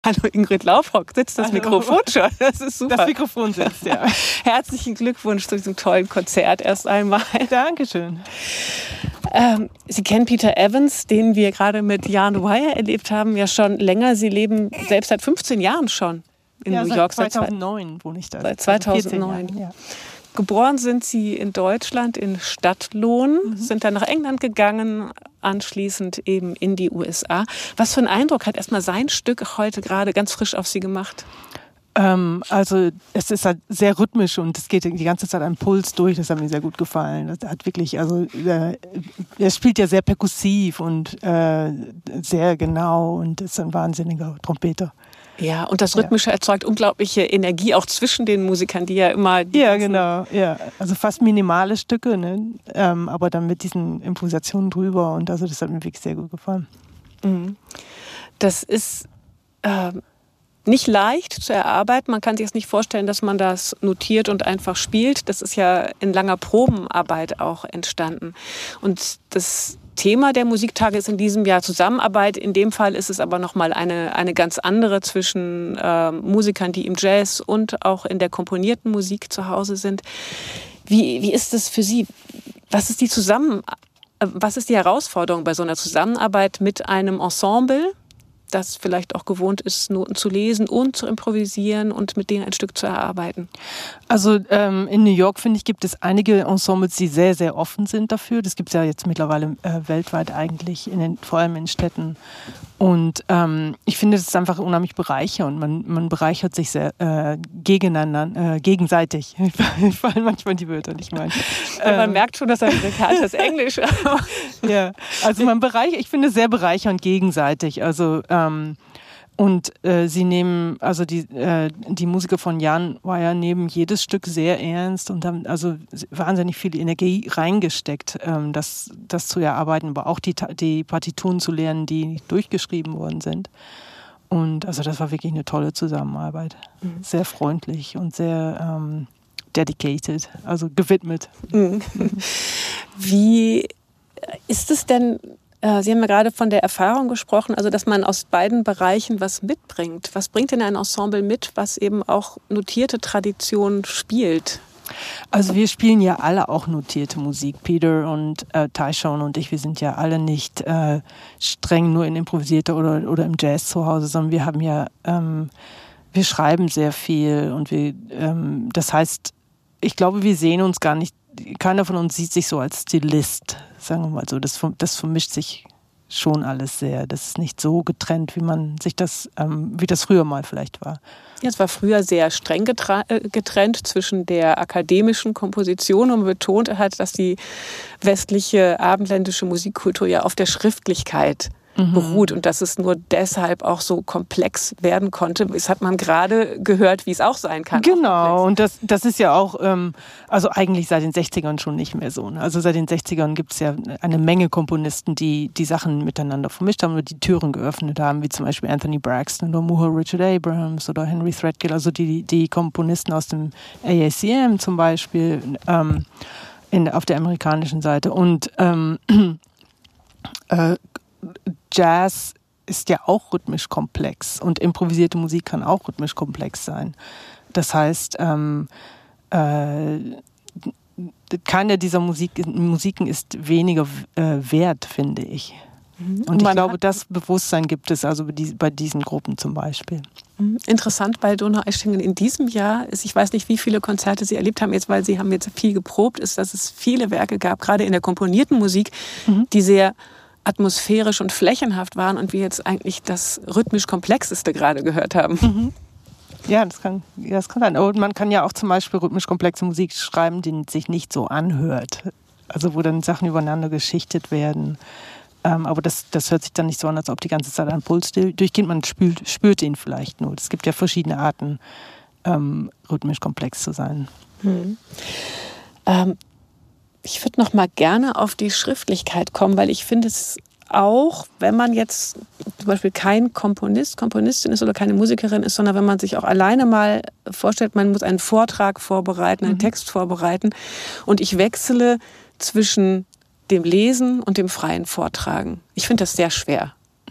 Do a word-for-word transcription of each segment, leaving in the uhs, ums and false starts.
Hallo Ingrid Laufrock, sitzt das Hallo. Mikrofon schon? Das ist super. Das Mikrofon sitzt, ja. Herzlichen Glückwunsch zu diesem tollen Konzert erst einmal. Dankeschön. Ähm, Sie kennen Peter Evans, den wir gerade mit Jan Wire erlebt haben, ja schon länger. Sie leben selbst seit fünfzehn Jahren schon in ja, New seit York. zweitausendneun wohne ich da. Seit zweitausendneun. Also ja. Geboren sind Sie in Deutschland, in Stadtlohn, Mhm. sind dann nach England gegangen, anschließend eben in die U S A. Was für einen Eindruck hat erstmal sein Stück heute gerade ganz frisch auf Sie gemacht? Ähm, also es ist halt sehr rhythmisch und es geht die ganze Zeit ein Puls durch. Das hat mir sehr gut gefallen. Das hat wirklich, also äh, er spielt ja sehr perkussiv und äh, sehr genau und ist ein wahnsinniger Trompeter. Ja, und das Rhythmische ja. erzeugt unglaubliche Energie auch zwischen den Musikern, die ja immer... Die ja, genau. Ja. Also fast minimale Stücke, ne? ähm, aber dann mit diesen Improvisationen drüber. Und also das hat mir wirklich sehr gut gefallen. Mhm. Das ist äh, nicht leicht zu erarbeiten. Man kann sich jetzt nicht vorstellen, dass man das notiert und einfach spielt. Das ist ja in langer Probenarbeit auch entstanden. Und das Thema der Musiktage ist in diesem Jahr Zusammenarbeit. In dem Fall ist es aber nochmal eine, eine ganz andere zwischen äh, Musikern, die im Jazz und auch in der komponierten Musik zu Hause sind. Wie, wie ist es für Sie? Was ist die Zusammen, was ist die Herausforderung bei so einer Zusammenarbeit mit einem Ensemble, das vielleicht auch gewohnt ist, Noten zu lesen und zu improvisieren und mit denen ein Stück zu erarbeiten? Also ähm, in New York, finde ich, gibt es einige Ensembles, die sehr, sehr offen sind dafür. Das gibt es ja jetzt mittlerweile äh, weltweit eigentlich, in den, vor allem in Städten. Und ähm, ich finde, das ist einfach unheimlich bereichernd. Man, man bereichert sich sehr äh, gegeneinander, äh, gegenseitig. Ich fallen manchmal die Wörter nicht mehr ein. Ja, man ähm, merkt schon, dass er amerikanisches Englisch. Ja, also man bereichert, ich finde es sehr bereichernd gegenseitig. Also ähm, und äh, sie nehmen, also die äh, die Musiker von Jan Wire nehmen jedes Stück sehr ernst und haben also wahnsinnig viel Energie reingesteckt, ähm, das das zu erarbeiten, aber auch die die Partituren zu lernen, die durchgeschrieben worden sind. Und also das war wirklich eine tolle Zusammenarbeit, mhm. sehr freundlich und sehr ähm, dedicated, also gewidmet. Mhm. Wie ist es denn? Sie haben ja gerade von der Erfahrung gesprochen, also dass man aus beiden Bereichen was mitbringt. Was bringt denn ein Ensemble mit, was eben auch notierte Tradition spielt? Also wir spielen ja alle auch notierte Musik. Peter und äh, Tyshawn und ich, wir sind ja alle nicht äh, streng nur in improvisierter oder, oder im Jazz zu Hause, sondern wir haben ja, ähm, wir schreiben sehr viel und wir, ähm, das heißt, ich glaube, wir sehen uns gar nicht, keiner von uns sieht sich so als Stilist, sagen wir mal so. Das, das vermischt sich schon alles sehr. Das ist nicht so getrennt, wie man sich das, ähm, wie das früher mal vielleicht war. Ja, es war früher sehr streng getrennt zwischen der akademischen Komposition und man betont hat, dass die westliche abendländische Musikkultur ja auf der Schriftlichkeit Mhm. beruht und dass es nur deshalb auch so komplex werden konnte. Das hat man gerade gehört, wie es auch sein kann. Genau, und das, das ist ja auch, ähm, also eigentlich seit den sechzigern schon nicht mehr so. Ne? Also seit den sechzigern gibt es ja eine Menge Komponisten, die die Sachen miteinander vermischt haben oder die Türen geöffnet haben, wie zum Beispiel Anthony Braxton oder Muhar Richard Abrams oder Henry Threadgill, also die, die Komponisten aus dem A A C M zum Beispiel ähm, in, auf der amerikanischen Seite. Und ähm, äh, Jazz ist ja auch rhythmisch komplex und improvisierte Musik kann auch rhythmisch komplex sein. Das heißt, ähm, äh, keine dieser Musik, Musiken ist weniger äh, wert, finde ich. Mhm. Und ich glaube, das Bewusstsein gibt es also bei, die, bei diesen Gruppen zum Beispiel. Interessant bei Donaueschingen in diesem Jahr ist, ich weiß nicht, wie viele Konzerte Sie erlebt haben, jetzt, weil Sie haben jetzt viel geprobt, ist, dass es viele Werke gab, gerade in der komponierten Musik, mhm. die sehr atmosphärisch und flächenhaft waren und wir jetzt eigentlich das rhythmisch Komplexeste gerade gehört haben. Mhm. Ja, das kann, ja, das kann sein. Und man kann ja auch zum Beispiel rhythmisch komplexe Musik schreiben, die sich nicht so anhört. Also wo dann Sachen übereinander geschichtet werden. Ähm, aber das, das hört sich dann nicht so an, als ob die ganze Zeit ein Puls durchgeht. Man spürt, spürt ihn vielleicht nur. Es gibt ja verschiedene Arten, ähm, rhythmisch komplex zu sein. Mhm. Ähm, Ich würde noch mal gerne auf die Schriftlichkeit kommen, weil ich finde es auch, wenn man jetzt zum Beispiel kein Komponist, Komponistin ist oder keine Musikerin ist, sondern wenn man sich auch alleine mal vorstellt, man muss einen Vortrag vorbereiten, einen mhm. Text vorbereiten und ich wechsle zwischen dem Lesen und dem freien Vortragen. Ich finde das sehr schwer. Mhm.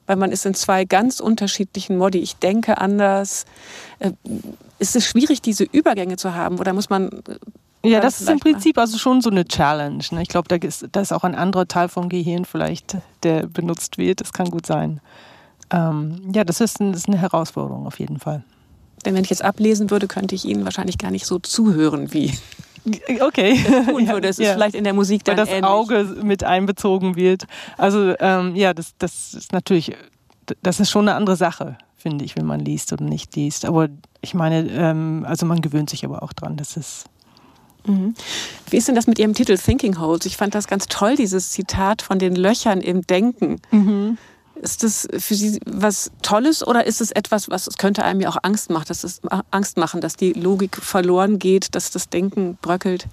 weil man ist in zwei ganz unterschiedlichen Modi. Ich denke anders. Ist es schwierig, diese Übergänge zu haben? Oder muss man... Ja, das ist im Prinzip also schon so eine Challenge. Ne? Ich glaube, da ist, da ist auch ein anderer Teil vom Gehirn vielleicht, der benutzt wird. Das kann gut sein. Ähm, ja, das ist, ein, das ist eine Herausforderung auf jeden Fall. Denn wenn ich jetzt ablesen würde, könnte ich Ihnen wahrscheinlich gar nicht so zuhören, wie okay. tun würde. Es ist ja. vielleicht in der Musik dann Weil das ähnlich. Auge mit einbezogen wird. Also ähm, ja, das, das ist natürlich, das ist schon eine andere Sache, finde ich, wenn man liest oder nicht liest. Aber ich meine, ähm, also man gewöhnt sich aber auch dran. Das ist Mhm. Wie ist denn das mit Ihrem Titel Thinking Holes? Ich fand das ganz toll, dieses Zitat von den Löchern im Denken. Mhm. Ist das für Sie was Tolles oder ist es etwas, was es könnte einem ja auch Angst macht, dass es Angst machen, dass die Logik verloren geht, dass das Denken bröckelt?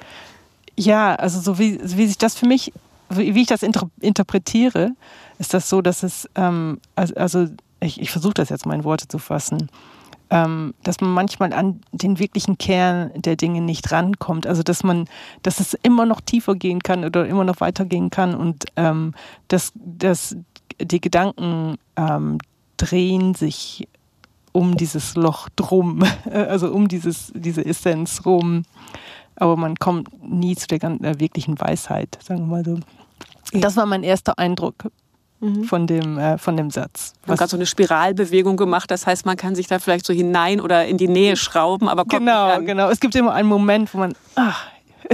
Ja, also so wie, wie sich das für mich, wie ich das inter- interpretiere, ist das so, dass es, ähm, also, also ich, ich versuche das jetzt mal in Worte zu fassen, ähm, dass man manchmal an den wirklichen Kern der Dinge nicht rankommt. Also dass man, dass es immer noch tiefer gehen kann oder immer noch weitergehen kann und ähm, dass, dass die Gedanken ähm, drehen sich um dieses Loch drum, also um dieses, diese Essenz rum. Aber man kommt nie zu der ganzen, äh, wirklichen Weisheit, sagen wir mal so. Ja. Das war mein erster Eindruck mhm. von dem, äh, von dem Satz. Man hat gerade so eine Spiralbewegung gemacht, das heißt, man kann sich da vielleicht so hinein oder in die Nähe schrauben, aber kommt genau, nicht ran. Genau. Es gibt immer einen Moment, wo man, ach.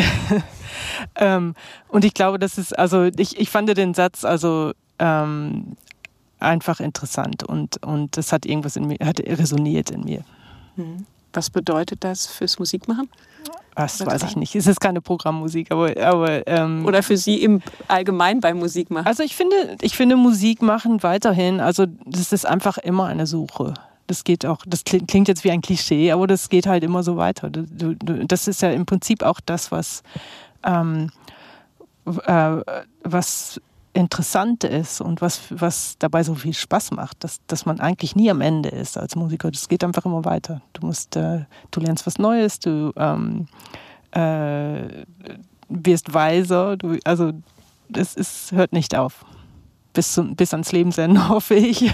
ähm, und ich glaube, das ist, also ich, ich fand den Satz, also ähm, einfach interessant und, und das hat irgendwas in mir, hat resoniert in mir. Mhm. Was bedeutet das fürs Musikmachen? Das weiß ich nicht. Es ist keine Programmmusik, aber... aber ähm, oder für Sie im Allgemein beim Musikmachen? Also ich finde, ich finde Musik machen weiterhin, also das ist einfach immer eine Suche. Das geht auch, das klingt jetzt wie ein Klischee, aber das geht halt immer so weiter. Du, du, das ist ja im Prinzip auch das, was, ähm, äh, was interessant ist und was, was dabei so viel Spaß macht, dass, dass man eigentlich nie am Ende ist als Musiker. Das geht einfach immer weiter. Du musst, äh, du lernst was Neues, du ähm, äh, wirst weiser, du, also es ist, hört nicht auf. Bis, zum, bis ans Lebensende, hoffe ich.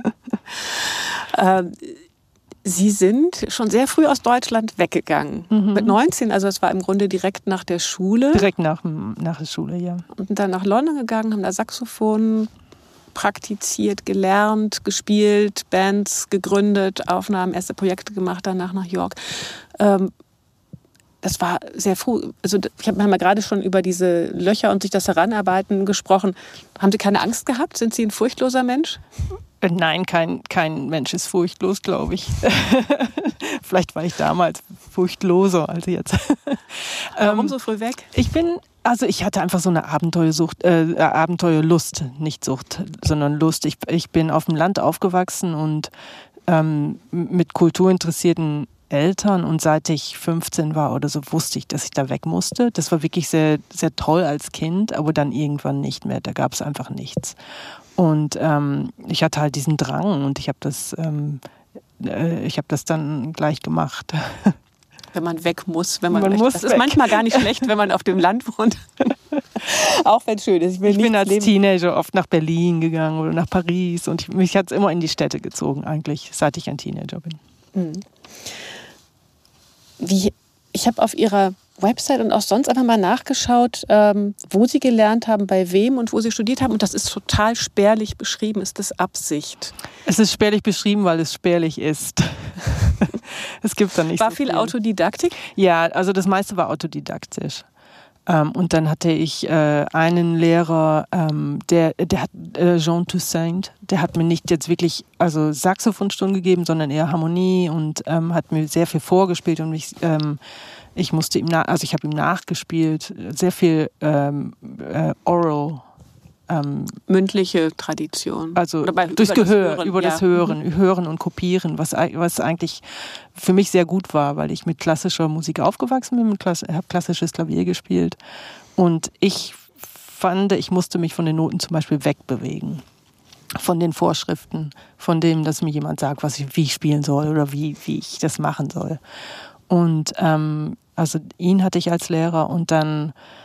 ähm, Sie sind schon sehr früh aus Deutschland weggegangen. Mhm. Mit neunzehn, also es war im Grunde direkt nach der Schule. Direkt nach, nach der Schule, ja. Und dann nach London gegangen, haben da Saxophon praktiziert, gelernt, gespielt, Bands gegründet, Aufnahmen, erste Projekte gemacht, danach nach York. Ähm, das war sehr früh. Also ich habe ja gerade schon über diese Löcher und sich das Heranarbeiten gesprochen. Haben Sie keine Angst gehabt? Sind Sie ein furchtloser Mensch? Nein, kein, kein Mensch ist furchtlos, glaube ich. Vielleicht war ich damals furchtloser als jetzt. Warum ähm, so früh weg? Ich bin, also ich hatte einfach so eine Abenteuersucht, äh, Abenteuerlust, nicht Sucht, sondern Lust. Ich, ich bin auf dem Land aufgewachsen und ähm, mit kulturinteressierten Eltern und seit ich fünfzehn war oder so, wusste ich, dass ich da weg musste. Das war wirklich sehr, sehr toll als Kind, aber dann irgendwann nicht mehr. Da gab es einfach nichts. Und ähm, ich hatte halt diesen Drang und ich habe das, ähm, äh, ich habe das dann gleich gemacht. Wenn man weg muss, wenn man, man möchte. muss Das weg. Ist manchmal gar nicht schlecht, wenn man auf dem Land wohnt. Auch wenn es schön ist. Ich, will ich nicht bin als leben. Teenager oft nach Berlin gegangen oder nach Paris und ich, mich hat es immer in die Städte gezogen eigentlich, seit ich ein Teenager bin. Mhm. Wie, ich habe auf Ihrer Website und auch sonst einfach mal nachgeschaut, ähm, wo Sie gelernt haben, bei wem und wo Sie studiert haben. Und das ist total spärlich beschrieben. Ist das Absicht? Es ist spärlich beschrieben, weil es spärlich ist. Es gibt da nicht War so viel viel Autodidaktik? Ja, also das meiste war autodidaktisch. Ähm, und dann hatte ich äh, einen Lehrer, ähm, der, der hat äh, Jean Toussaint, der hat mir nicht jetzt wirklich also Saxophonstunden gegeben, sondern eher Harmonie und ähm, hat mir sehr viel vorgespielt und mich ähm, ich musste ihm nach, also ich habe ihm nachgespielt, sehr viel ähm, äh, Oral. Ähm, mündliche Tradition. Also bei, durchs über Gehör, das Hören, über ja. das Hören, mhm. Hören und Kopieren, was, was eigentlich für mich sehr gut war, weil ich mit klassischer Musik aufgewachsen bin, ich habe klassisches Klavier gespielt und ich fand, ich musste mich von den Noten zum Beispiel wegbewegen. Von den Vorschriften, von dem, dass mir jemand sagt, was ich, wie ich spielen soll oder wie, wie ich das machen soll. Und ähm, also ihn hatte ich als Lehrer und dann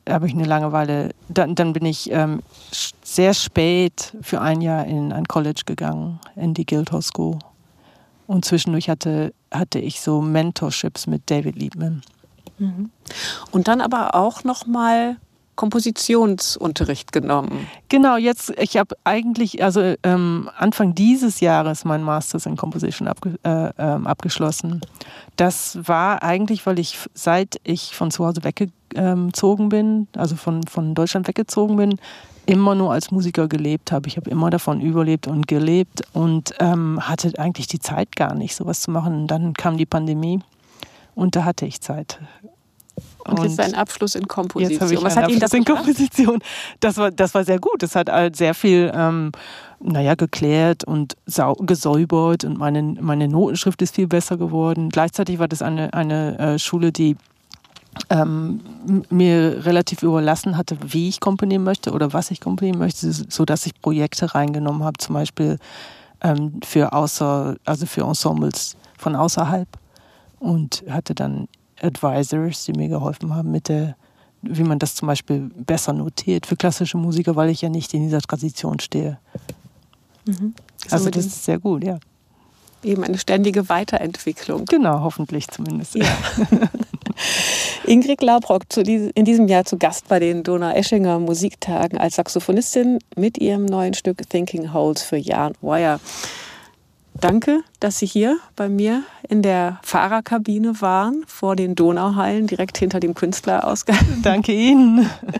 habe ich eine Langeweile. Dann, dann bin ich ähm, sehr spät für ein Jahr in ein College gegangen, in die Guildhall School. Und zwischendurch hatte, hatte ich so Mentorships mit David Liebman. Mhm. Und dann aber auch nochmal Kompositionsunterricht genommen. Genau, jetzt, ich habe eigentlich, also ähm, Anfang dieses Jahres mein Masters in Composition abge, äh, ähm, abgeschlossen. Das war eigentlich, weil ich, seit ich von zu Hause weggezogen bin, also von, von Deutschland weggezogen bin, immer nur als Musiker gelebt habe. Ich habe immer davon überlebt und gelebt und ähm, hatte eigentlich die Zeit gar nicht, sowas zu machen. Und dann kam die Pandemie und da hatte ich Zeit. Und jetzt ein Abschluss in Komposition. Jetzt habe ich Was einen hat Ihnen das Abschluss in gebracht? Komposition. Das war, das war sehr gut. Das hat halt sehr viel, ähm, naja, geklärt und sau- gesäubert und meine, meine Notenschrift ist viel besser geworden. Gleichzeitig war das eine, eine äh, Schule, die ähm, mir relativ überlassen hatte, wie ich komponieren möchte oder was ich komponieren möchte, sodass ich Projekte reingenommen habe, zum Beispiel ähm, für außer, also für Ensembles von außerhalb und hatte dann Advisors, die mir geholfen haben mit der, wie man das zum Beispiel besser notiert für klassische Musiker, weil ich ja nicht in dieser Tradition stehe. Mhm. Also das ist sehr gut, ja. Eben eine ständige Weiterentwicklung. Genau, hoffentlich zumindest. Ja. Ingrid Laubrock in diesem Jahr zu Gast bei den Donaueschinger Musiktagen als Saxophonistin mit ihrem neuen Stück Thinking Holes für Jan Wire. Danke, dass Sie hier bei mir in der Fahrerkabine waren, vor den Donauhallen, direkt hinter dem Künstlerausgang. Danke Ihnen.